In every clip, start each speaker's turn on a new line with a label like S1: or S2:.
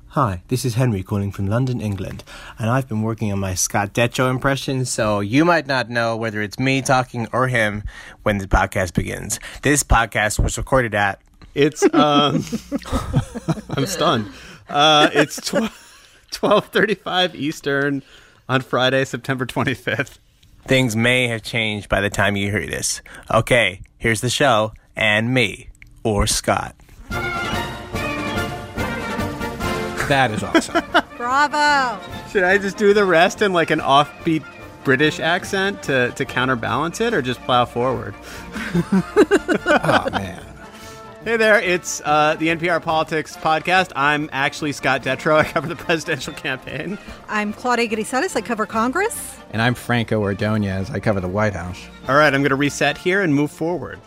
S1: Hi, this is Henry calling from London, England, and I've been working on my Scott Detrow impression, so you might not know whether it's me talking or him when the podcast begins. This podcast was recorded at...
S2: It's, I'm stunned. It's 12:35 Eastern on Friday, September 25th.
S1: Things may have changed by the time you hear this. Okay, here's the show, and me, or Scott.
S3: That is awesome.
S4: Bravo.
S2: Should I just do the rest in like an offbeat British accent to counterbalance it, or just plow forward?
S3: Oh, man.
S2: Hey there, it's the NPR Politics Podcast. I'm actually Scott Detrow. I cover the presidential campaign.
S4: I'm Claudia Grisales. I cover Congress.
S3: And I'm Franco Ordonez. I cover the White House.
S2: All right, I'm going to reset here and move forward.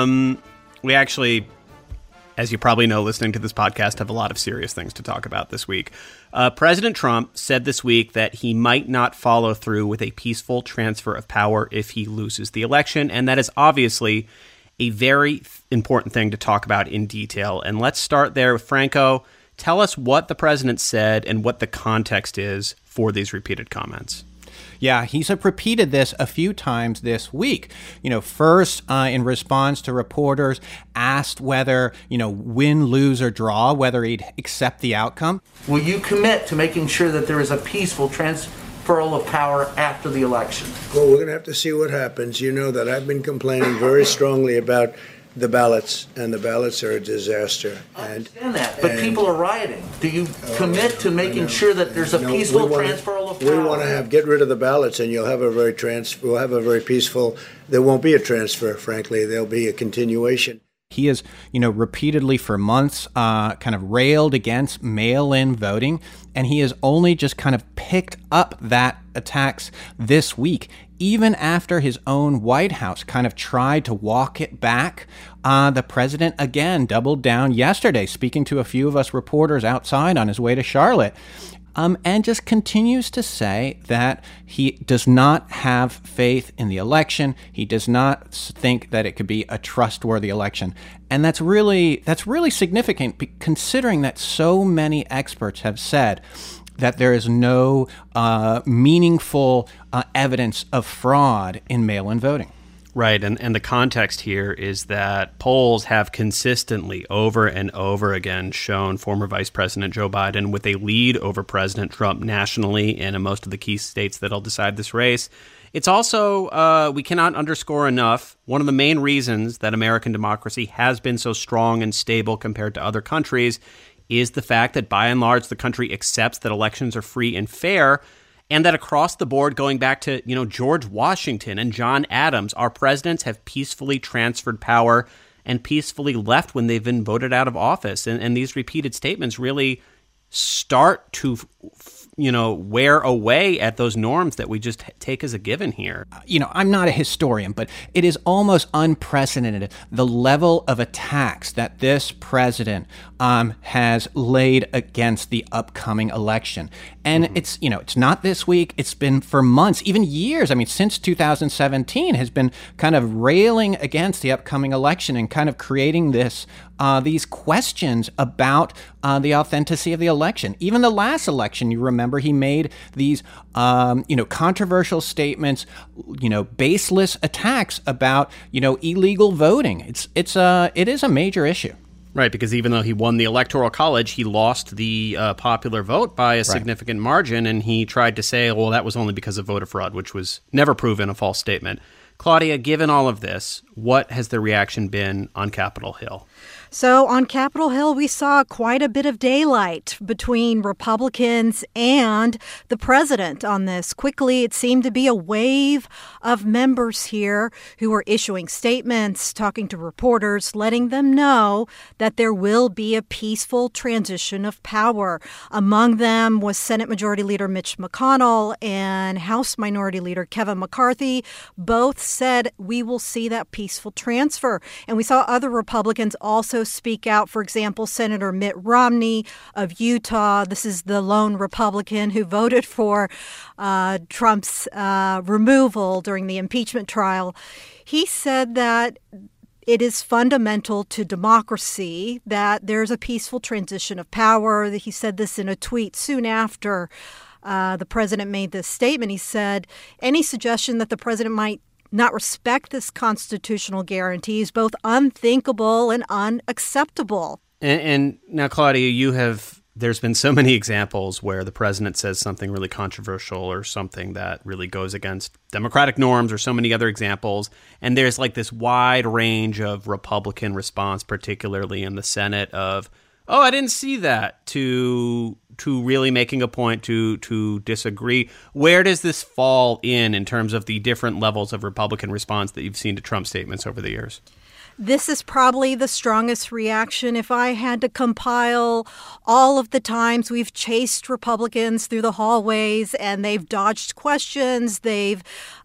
S2: We actually, as you probably know, listening to this podcast, have a lot of serious things to talk about this week. President Trump said this week that he might not follow through with a peaceful transfer of power if he loses the election, and that is obviously a very important thing to talk about in detail. And let's start there with Franco. Tell us what the president said and what the context is for these repeated comments.
S3: Yeah, he's repeated this a few times this week. First, in response to reporters asked whether, win, lose, or draw, whether he'd accept the outcome.
S5: Will you commit to making sure that there is a peaceful transferal of power after the election?
S6: Well, we're going to have to see what happens. You know that I've been complaining very strongly about the ballots, and the ballots are a disaster.
S5: I understand that, but people are rioting. Do you commit to making sure that there's a peaceful transferal of power?
S6: We want to get rid of the ballots, and we'll have a very peaceful. There won't be a transfer, frankly. There'll be a continuation.
S3: He has, repeatedly for months kind of railed against mail-in voting, and he has only just kind of picked up that attacks this week, even after his own White House kind of tried to walk it back. The president, again, doubled down yesterday, speaking to a few of us reporters outside on his way to Charlotte. And just continues to say that he does not have faith in the election. He does not think that it could be a trustworthy election. And that's really significant, considering that so many experts have said that there is no meaningful evidence of fraud in mail-in voting.
S2: Right, and the context here is that polls have consistently, over and over again, shown former Vice President Joe Biden with a lead over President Trump nationally and in most of the key states that'll decide this race. It's also, we cannot underscore enough, one of the main reasons that American democracy has been so strong and stable compared to other countries is the fact that, by and large, the country accepts that elections are free and fair, and that across the board, going back to, George Washington and John Adams, our presidents have peacefully transferred power and peacefully left when they've been voted out of office. And these repeated statements really start to, wear away at those norms that we just take as a given here.
S3: I'm not a historian, but it is almost unprecedented, the level of attacks that this president has laid against the upcoming election. And it's not this week. It's been for months, even years. Since 2017 has been kind of railing against the upcoming election and kind of creating these questions about the authenticity of the election. Even the last election, you remember, he made these, controversial statements, baseless attacks about, illegal voting. It is a major issue.
S2: Right, because even though he won the Electoral College, he lost the popular vote by a significant margin, and he tried to say, well, that was only because of voter fraud, which was never proven, a false statement. Claudia, given all of this, what has the reaction been on Capitol Hill?
S4: So on Capitol Hill, we saw quite a bit of daylight between Republicans and the president on this. Quickly, it seemed to be a wave of members here who were issuing statements, talking to reporters, letting them know that there will be a peaceful transition of power. Among them was Senate Majority Leader Mitch McConnell and House Minority Leader Kevin McCarthy. Both said we will see that peaceful transfer. And we saw other Republicans also speak out. For example, Senator Mitt Romney of Utah. This is the lone Republican who voted for Trump's removal during the impeachment trial. He said that it is fundamental to democracy that there's a peaceful transition of power. He said this in a tweet soon after the president made this statement. He said, any suggestion that the president might not respect this constitutional guarantee is both unthinkable and unacceptable.
S2: And now, Claudia, there's been so many examples where the president says something really controversial or something that really goes against democratic norms, or so many other examples. And there's like this wide range of Republican response, particularly in the Senate, of, oh, I didn't see that, to really making a point to disagree. Where does this fall in terms of the different levels of Republican response that you've seen to Trump statements over the years?
S4: This is probably the strongest reaction. If I had to compile all of the times we've chased Republicans through the hallways and they've dodged questions, they've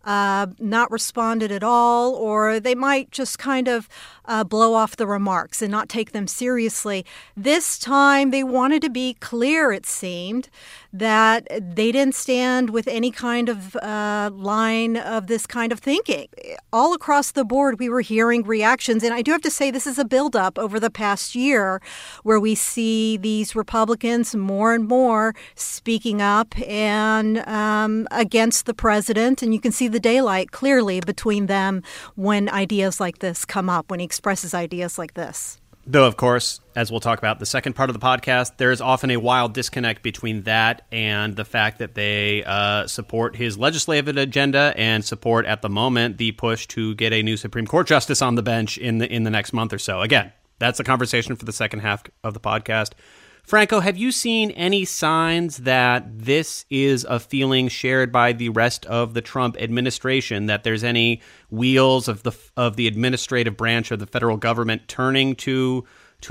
S4: not responded at all, or they might just kind of blow off the remarks and not take them seriously. This time they wanted to be clear, it seemed, that they didn't stand with any kind of line of this kind of thinking. All across the board, we were hearing reactions. And I do have to say, this is a buildup over the past year where we see these Republicans more and more speaking up and against the president. And you can see the daylight clearly between them when ideas like this come up, when he expresses ideas like this.
S2: Though, of course, as we'll talk about the second part of the podcast, there is often a wild disconnect between that and the fact that they support his legislative agenda and support, at the moment, the push to get a new Supreme Court justice on the bench in the next month or so. Again, that's a conversation for the second half of the podcast. Franco, have you seen any signs that this is a feeling shared by the rest of the Trump administration, that there's any wheels of the administrative branch of the federal government turning to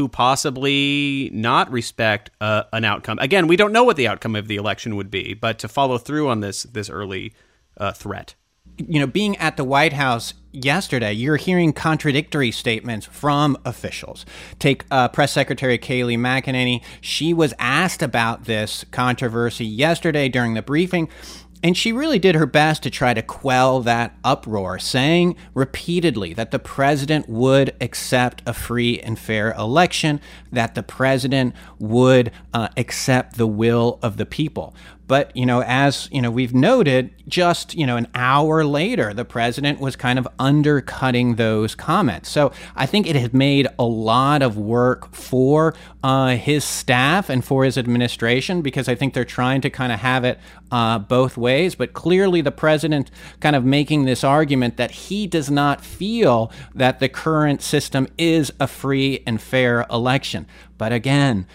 S2: possibly not respect an outcome? Again, we don't know what the outcome of the election would be, but to follow through on this early threat.
S3: You know, being at the White House yesterday, you're hearing contradictory statements from officials. Take Press Secretary Kayleigh McEnany. She was asked about this controversy yesterday during the briefing, and she really did her best to try to quell that uproar, saying repeatedly that the president would accept a free and fair election, that the president would accept the will of the people. But, as, we've noted, just, an hour later, the president was kind of undercutting those comments. So I think it has made a lot of work for his staff and for his administration, because I think they're trying to kind of have it both ways. But clearly the president kind of making this argument that he does not feel that the current system is a free and fair election. But again,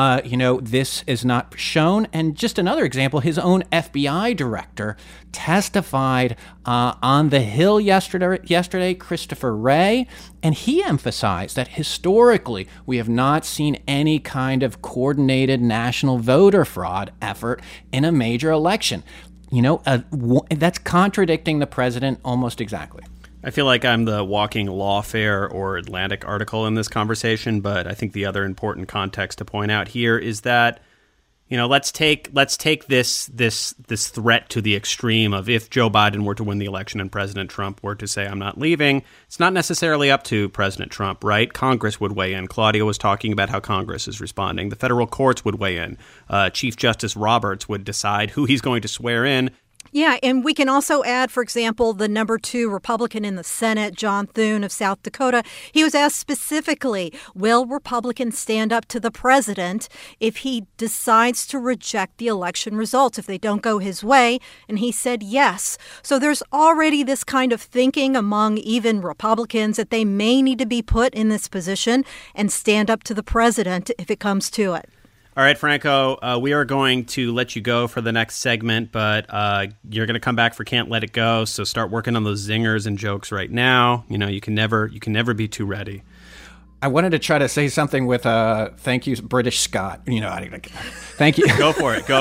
S3: this is not shown. And just another example, his own FBI director testified on the Hill yesterday, Christopher Wray, and he emphasized that historically we have not seen any kind of coordinated national voter fraud effort in a major election. That's contradicting the president almost exactly.
S2: I feel like I'm the walking Lawfare or Atlantic article in this conversation, but I think the other important context to point out here is that, let's take this threat to the extreme of, if Joe Biden were to win the election and President Trump were to say, I'm not leaving, it's not necessarily up to President Trump, right? Congress would weigh in. Claudia was talking about how Congress is responding. The federal courts would weigh in. Chief Justice Roberts would decide who he's going to swear in.
S4: Yeah, and we can also add, for example, the number 2 Republican in the Senate, John Thune of South Dakota. He was asked specifically, will Republicans stand up to the president if he decides to reject the election results, if they don't go his way? And he said yes. So there's already this kind of thinking among even Republicans that they may need to be put in this position and stand up to the president if it comes to it.
S2: All right, Franco, we are going to let you go for the next segment, but you're going to come back for Can't Let It Go, so start working on those zingers and jokes right now. You can never be too ready.
S3: I wanted to try to say something with thank you, British Scott. Thank you.
S2: Go for it.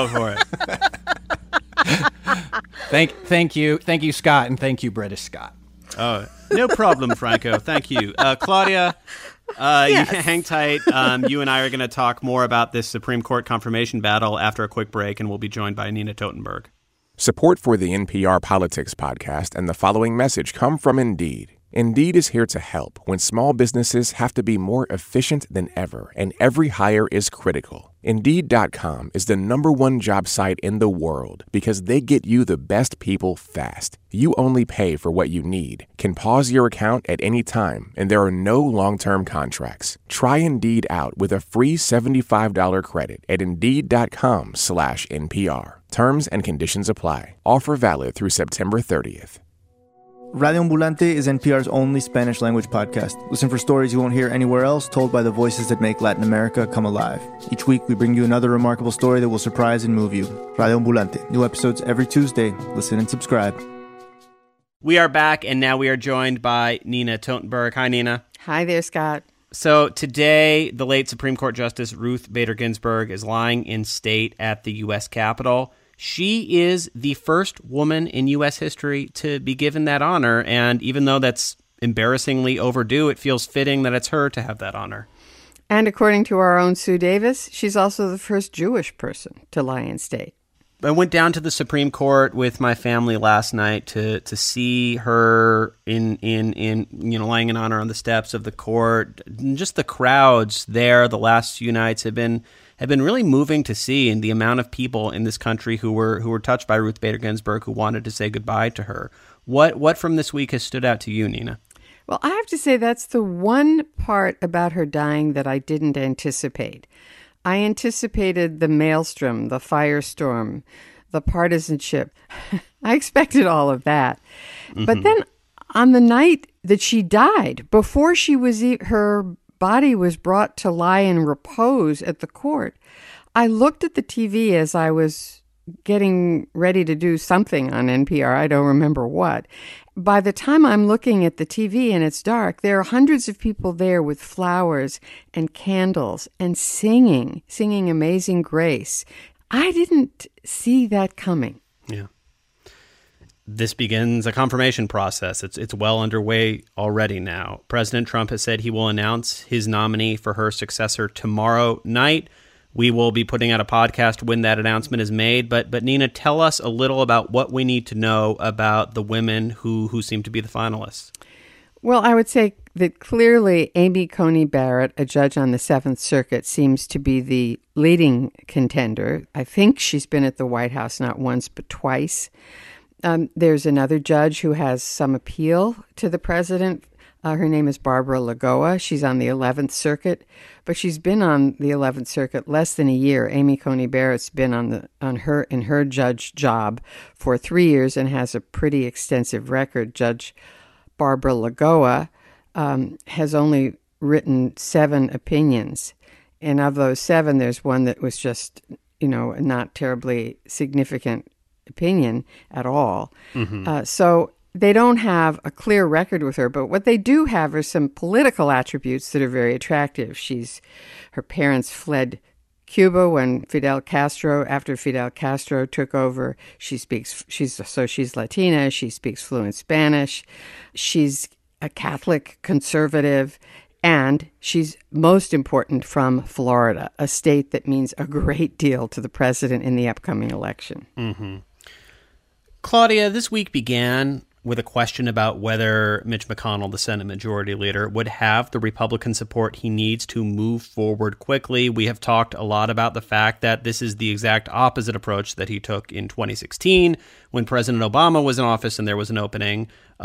S3: Thank you, Scott, and thank you, British Scott.
S2: Oh, no problem, Franco. Thank you. Claudia,
S4: Yes.
S2: You hang tight. You and I are going to talk more about this Supreme Court confirmation battle after a quick break, and we'll be joined by Nina Totenberg.
S7: Support for the NPR Politics podcast and the following message come from Indeed. Indeed is here to help when small businesses have to be more efficient than ever, and every hire is critical. Indeed.com is the #1 job site in the world because they get you the best people fast. You only pay for what you need, can pause your account at any time, and there are no long-term contracts. Try Indeed out with a free $75 credit at Indeed.com/NPR. Terms and conditions apply. Offer valid through September 30th.
S8: Radio Ambulante is NPR's only Spanish-language podcast. Listen for stories you won't hear anywhere else, told by the voices that make Latin America come alive. Each week, we bring you another remarkable story that will surprise and move you. Radio Ambulante. New episodes every Tuesday. Listen and subscribe.
S2: We are back, and now we are joined by Nina Totenberg. Hi, Nina.
S9: Hi there, Scott.
S2: So today, the late Supreme Court Justice Ruth Bader Ginsburg is lying in state at the U.S. Capitol. She is the first woman in U.S. history to be given that honor, and even though that's embarrassingly overdue, it feels fitting that it's her to have that honor.
S9: And according to our own Sue Davis, she's also the first Jewish person to lie in state.
S2: I went down to the Supreme Court with my family last night to see her in lying in honor on the steps of the court. Just the crowds there the last few nights have been really moving to see, and the amount of people in this country who were touched by Ruth Bader Ginsburg who wanted to say goodbye to her. What from this week has stood out to you, Nina?
S9: Well, I have to say that's the one part about her dying that I didn't anticipate. I anticipated the maelstrom, the firestorm, the partisanship. I expected all of that. Mm-hmm. But then on the night that she died, before she was her body was brought to lie in repose at the court, I looked at the TV as I was getting ready to do something on NPR. I don't remember what. By the time I'm looking at the TV and it's dark, there are hundreds of people there with flowers and candles and singing Amazing Grace. I didn't see that coming.
S2: Yeah. This begins a confirmation process. It's well underway already now. President Trump has said he will announce his nominee for her successor tomorrow night. We will be putting out a podcast when that announcement is made. But Nina, tell us a little about what we need to know about the women who seem to be the finalists.
S9: Well, I would say that clearly Amy Coney Barrett, a judge on the Seventh Circuit, seems to be the leading contender. I think she's been at the White House not once but twice. There's another judge who has some appeal to the president. Her name is Barbara Lagoa. She's on the 11th Circuit, but she's been on the 11th Circuit less than a year. Amy Coney Barrett's been in her judge job for 3 years and has a pretty extensive record. Judge Barbara Lagoa has only written 7 opinions, and of those 7, there's one that was just, not terribly significant opinion at all. Mm-hmm. So they don't have a clear record with her, but what they do have are some political attributes that are very attractive. Her parents fled Cuba when after Fidel Castro took over. She's Latina. She speaks fluent Spanish. She's a Catholic conservative, and she's most important from Florida, a state that means a great deal to the president in the upcoming election.
S2: Mm-hmm. Claudia, this week began with a question about whether Mitch McConnell, the Senate Majority Leader, would have the Republican support he needs to move forward quickly. We have talked a lot about the fact that this is the exact opposite approach that he took in 2016 when President Obama was in office and there was an opening.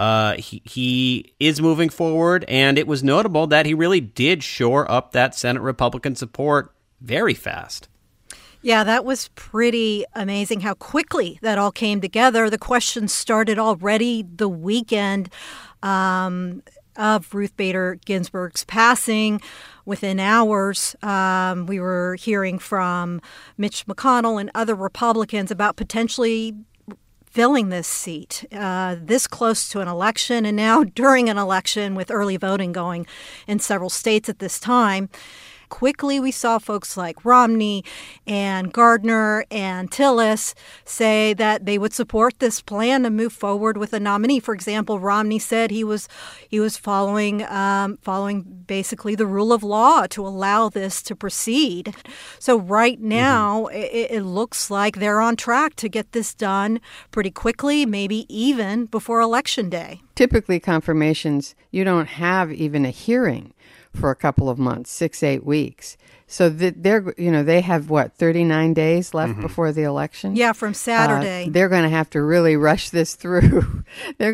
S2: He is moving forward, and it was notable that he really did shore up that Senate Republican support very fast.
S4: Yeah, that was pretty amazing how quickly that all came together. The questions started already the weekend of Ruth Bader Ginsburg's passing. Within hours, we were hearing from Mitch McConnell and other Republicans about potentially filling this seat this close to an election, and now during an election with early voting going in several states at this time. Quickly, we saw folks like Romney and Gardner and Tillis say that they would support this plan to move forward with a nominee. For example, Romney said he was following basically the rule of law to allow this to proceed. So right now, it looks like they're on track to get this done pretty quickly, maybe even before Election Day.
S9: Typically, confirmations, you don't have even a hearing for a couple of months, 6-8 weeks. So they have 39 days left before the election?
S4: Yeah, from Saturday.
S9: They're going to have to really rush this through.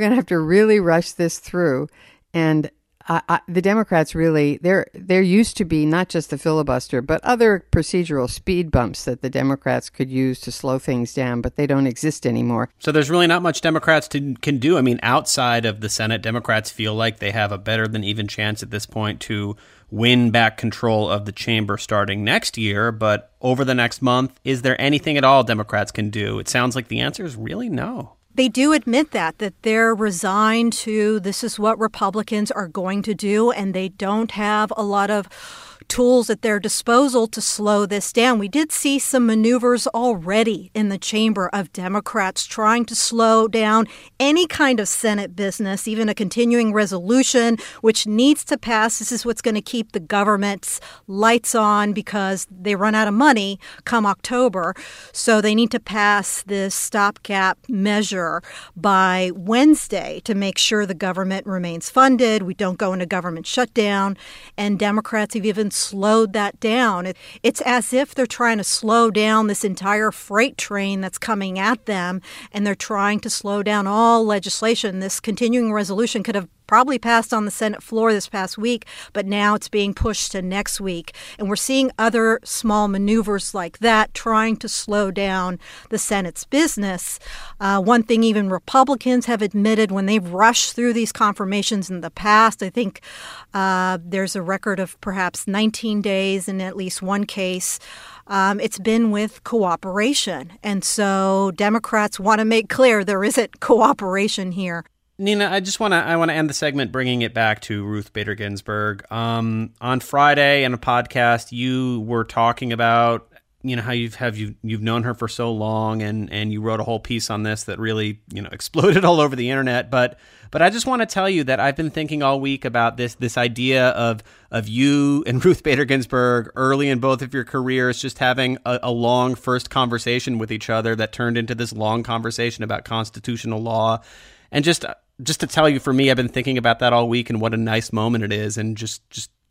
S9: And the Democrats really, there used to be not just the filibuster, but other procedural speed bumps that the Democrats could use to slow things down, but they don't exist anymore.
S2: So there's really not much Democrats can do. I mean, outside of the Senate, Democrats feel like they have a better than even chance at this point to win back control of the chamber starting next year. But over the next month, is there anything at all Democrats can do? It sounds like the answer is really no.
S4: They do admit that they're resigned to this is what Republicans are going to do, and they don't have a lot of tools at their disposal to slow this down. We did see some maneuvers already in the chamber of Democrats trying to slow down any kind of Senate business, even a continuing resolution, which needs to pass. This is what's going to keep the government's lights on because they run out of money come October. So they need to pass this stopgap measure by Wednesday to make sure the government remains funded. We don't go into government shutdown. And Democrats have even slowed that down. It's as if they're trying to slow down this entire freight train that's coming at them, and they're trying to slow down all legislation. This continuing resolution could have probably passed on the Senate floor this past week, but now it's being pushed to next week. And we're seeing other small maneuvers like that trying to slow down the Senate's business. One thing even Republicans have admitted when they've rushed through these confirmations in the past, I think there's a record of perhaps 19 days in at least one case. It's been with cooperation. And so Democrats want to make clear there isn't cooperation here.
S2: Nina, I want to end the segment bringing it back to Ruth Bader Ginsburg. On Friday in a podcast, you were talking about how you've known her for so long, and you wrote a whole piece on this that really exploded all over the internet. But I just want to tell you that I've been thinking all week about this idea of you and Ruth Bader Ginsburg early in both of your careers, just having a long first conversation with each other that turned into this long conversation about constitutional law, and just to tell you, for me, I've been thinking about that all week and what a nice moment it is. And just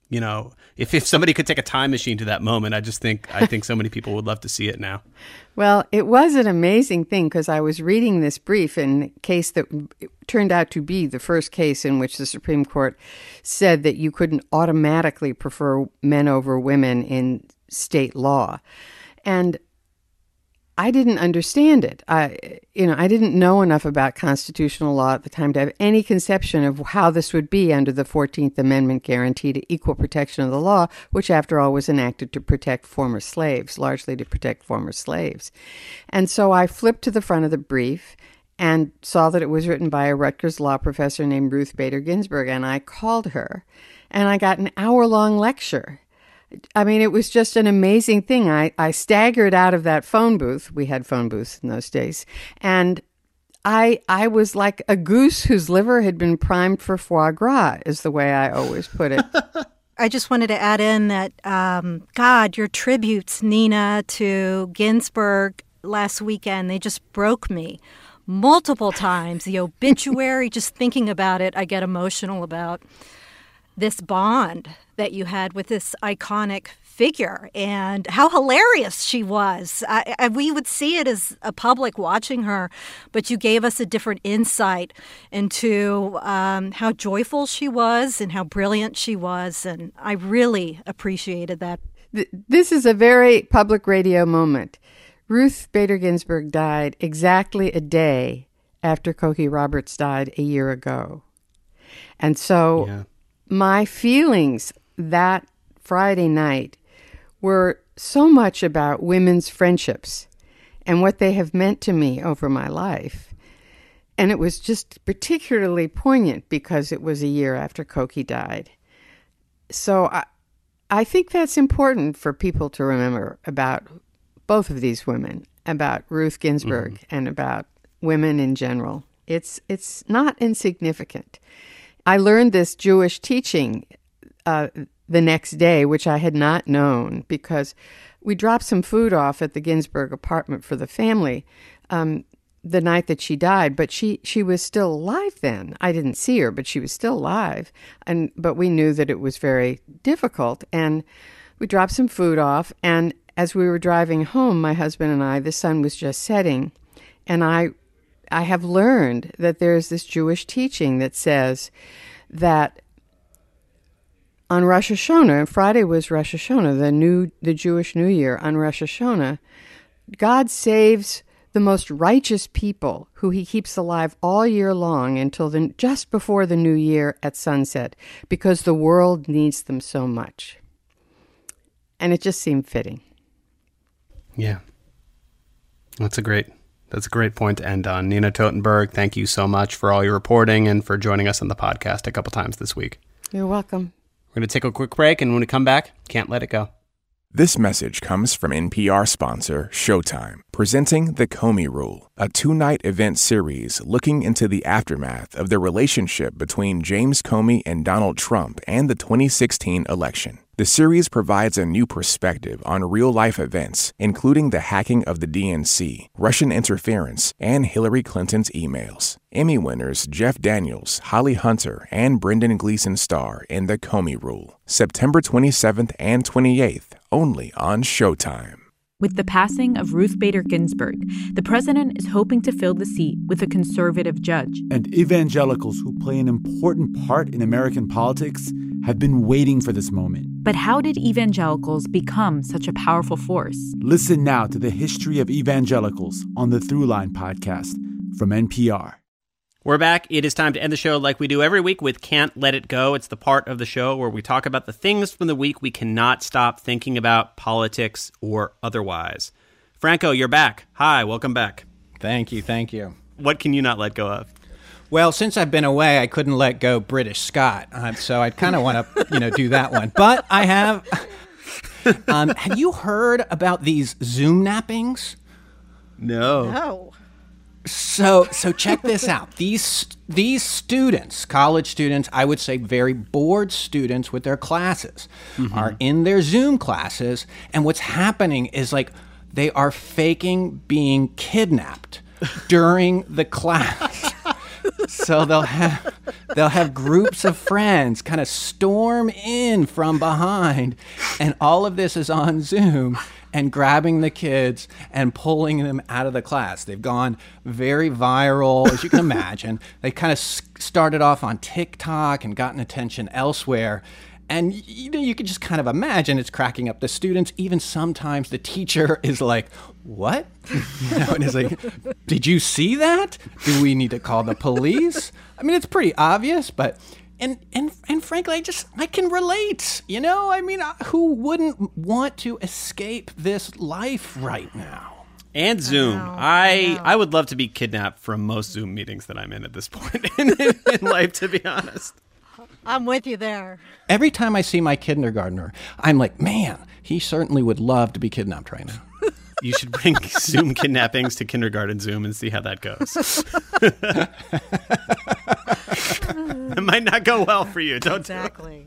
S2: if somebody could take a time machine to that moment, I think so many people would love to see it now.
S9: Well, it was an amazing thing because I was reading this brief in a case that turned out to be the first case in which the Supreme Court said that you couldn't automatically prefer men over women in state law. And I didn't understand it. I didn't know enough about constitutional law at the time to have any conception of how this would be under the 14th Amendment guarantee to equal protection of the law, which after all was enacted to protect former slaves, largely to protect former slaves. And so I flipped to the front of the brief and saw that it was written by a Rutgers law professor named Ruth Bader Ginsburg, and I called her, and I got an hour-long lecture. I mean, it was just an amazing thing. I staggered out of that phone booth. We had phone booths in those days. And I was like a goose whose liver had been primed for foie gras, is the way I always put it.
S4: I just wanted to add in that, God, your tributes, Nina, to Ginsburg last weekend, they just broke me multiple times. The obituary, just thinking about it, I get emotional about this bond that you had with this iconic figure and how hilarious she was. We would see it as a public watching her, but you gave us a different insight into how joyful she was and how brilliant she was, and I really appreciated that.
S9: This is a very public radio moment. Ruth Bader Ginsburg died exactly a day after Cokie Roberts died a year ago. And so my feelings that Friday night were so much about women's friendships and what they have meant to me over my life. And it was just particularly poignant because it was a year after Cokie died. So I think that's important for people to remember about both of these women, about Ruth Ginsburg and about women in general. It's not insignificant. I learned this Jewish teaching the next day, which I had not known, because we dropped some food off at the Ginsburg apartment for the family the night that she died, but she was still alive then. I didn't see her, but she was still alive. But we knew that it was very difficult, and we dropped some food off, and as we were driving home, my husband and I, the sun was just setting, and I have learned that there's this Jewish teaching that says that on Rosh Hashanah, Friday was Rosh Hashanah, the Jewish New Year, on Rosh Hashanah, God saves the most righteous people who he keeps alive all year long until just before the new year at sunset, because the world needs them so much. And it just seemed fitting.
S2: Yeah. That's a great point to end on. Nina Totenberg, thank you so much for all your reporting and for joining us on the podcast a couple times this week.
S9: You're welcome.
S2: We're going to take a quick break, and when we come back, can't let it go.
S7: This message comes from NPR sponsor Showtime, presenting The Comey Rule, a 2-night event series looking into the aftermath of the relationship between James Comey and Donald Trump and the 2016 election. The series provides a new perspective on real-life events, including the hacking of the DNC, Russian interference, and Hillary Clinton's emails. Emmy winners Jeff Daniels, Holly Hunter, and Brendan Gleeson star in The Comey Rule, September 27th and 28th, only on Showtime.
S10: With the passing of Ruth Bader Ginsburg, the president is hoping to fill the seat with a conservative judge.
S11: And evangelicals who play an important part in American politics have been waiting for this moment.
S10: But how did evangelicals become such a powerful force?
S11: Listen now to the history of evangelicals on the Throughline podcast from NPR.
S2: We're back. It is time to end the show like we do every week with Can't Let It Go. It's the part of the show where we talk about the things from the week we cannot stop thinking about, politics or otherwise. Franco, you're back. Hi, welcome back.
S3: Thank you.
S2: What can you not let go of?
S3: Well, since I've been away, I couldn't let go British Scott, so I kind of want to, do that one. But I have. Have you heard about these Zoom nappings?
S2: No.
S3: So check this out. These students, college students, I would say very bored students with their classes, are in their Zoom classes, and what's happening is like they are faking being kidnapped during the class. So they'll have groups of friends kind of storm in from behind, and all of this is on Zoom, and grabbing the kids and pulling them out of the class. They've gone very viral, as you can imagine. They kind of started off on TikTok and gotten attention elsewhere. And you can just kind of imagine it's cracking up the students. Even sometimes the teacher is like, what? And it's like, did you see that? Do we need to call the police? I mean, it's pretty obvious, but... And frankly, I can relate, who wouldn't want to escape this life right now?
S2: And Zoom. I would love to be kidnapped from most Zoom meetings that I'm in at this point in life, to be honest.
S4: I'm with you there.
S3: Every time I see my kindergartner, I'm like, man, he certainly would love to be kidnapped right now.
S2: You should bring Zoom kidnappings to kindergarten Zoom and see how that goes. It might not go well for you. Don't
S4: exactly.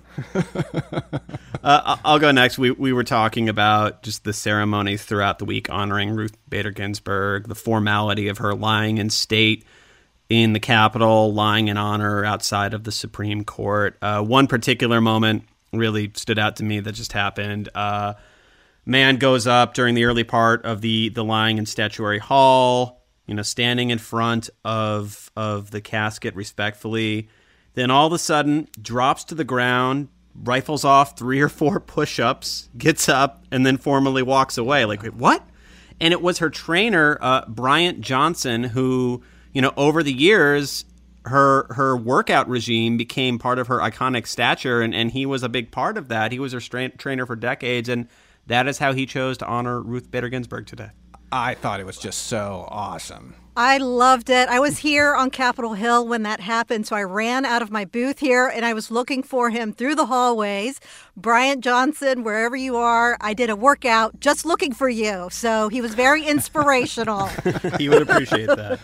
S2: I'll go next. We were talking about just the ceremonies throughout the week honoring Ruth Bader Ginsburg, the formality of her lying in state in the Capitol, lying in honor outside of the Supreme Court. One particular moment really stood out to me that just happened. Man goes up during the early part of the lying in Statuary Hall, standing in front of the casket respectfully. Then all of a sudden drops to the ground, rifles off 3 or 4 push-ups, gets up, and then formally walks away. Like, wait, what? And it was her trainer, Bryant Johnson, who, over the years, her workout regime became part of her iconic stature, and he was a big part of that. He was her trainer for decades, and that is how he chose to honor Ruth Bader Ginsburg today.
S3: I thought it was just so awesome.
S4: I loved it. I was here on Capitol Hill when that happened, so I ran out of my booth here, and I was looking for him through the hallways. Bryant Johnson, wherever you are, I did a workout just looking for you. So he was very inspirational.
S2: He would appreciate that.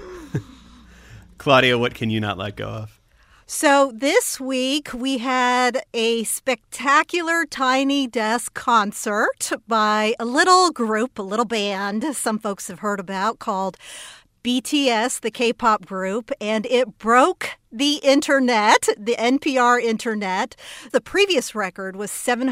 S2: Claudia, what can you not let go of?
S4: So this week we had a spectacular Tiny Desk concert by a little group, a little band some folks have heard about called BTS, the K-pop group, and it broke the internet, the NPR internet. The previous record was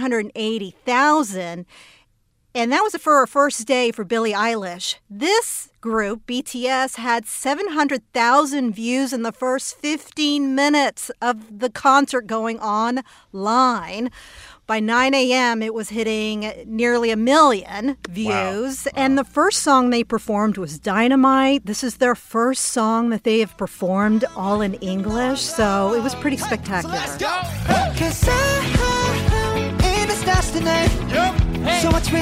S4: 780,000. And that was for a first day for Billie Eilish. This group, BTS, had 700,000 views in the first 15 minutes of the concert going online. By 9 a.m., it was hitting nearly 1 million views. Wow. And the first song they performed was Dynamite. This is their first song that they have performed all in English. So it was pretty spectacular.
S12: So let's go. 'Cause I'm in the stars tonight. Yep. Hey. So much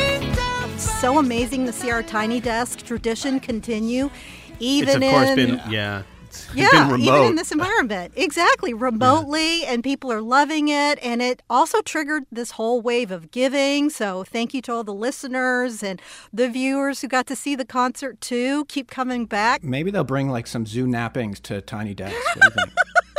S4: so amazing to see our Tiny Desk tradition continue, even
S2: it's of course
S4: in
S2: been been remote.
S4: Even in this environment, exactly remotely, and people are loving it. And it also triggered this whole wave of giving. So thank you to all the listeners and the viewers who got to see the concert too. Keep coming back.
S3: Maybe they'll bring like some zoo nappings to Tiny Desk. What do you think?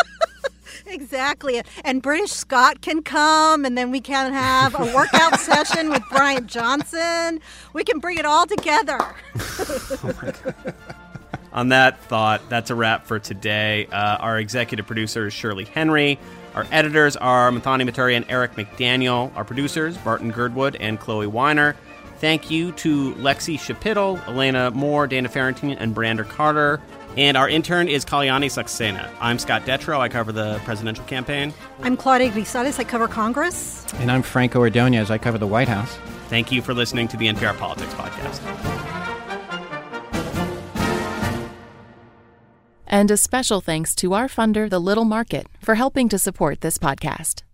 S4: Exactly. And British Scott can come, and then we can have a workout session with Bryant Johnson. We can bring it all together.
S2: Oh my God. On that thought, that's a wrap for today. Our executive producer is Shirley Henry. Our editors are Mathani Maturi and Eric McDaniel. Our producers, Barton Girdwood and Chloe Weiner. Thank you to Lexi Shapittle, Elena Moore, Dana Farrington, and Brander Carter. And our intern is Kalyani Saxena. I'm Scott Detrow. I cover the presidential campaign.
S4: I'm Claudia Grisales. I cover Congress.
S3: And I'm Franco Ordonez. I cover the White House.
S2: Thank you for listening to the NPR Politics Podcast.
S13: And a special thanks to our funder, The Little Market, for helping to support this podcast.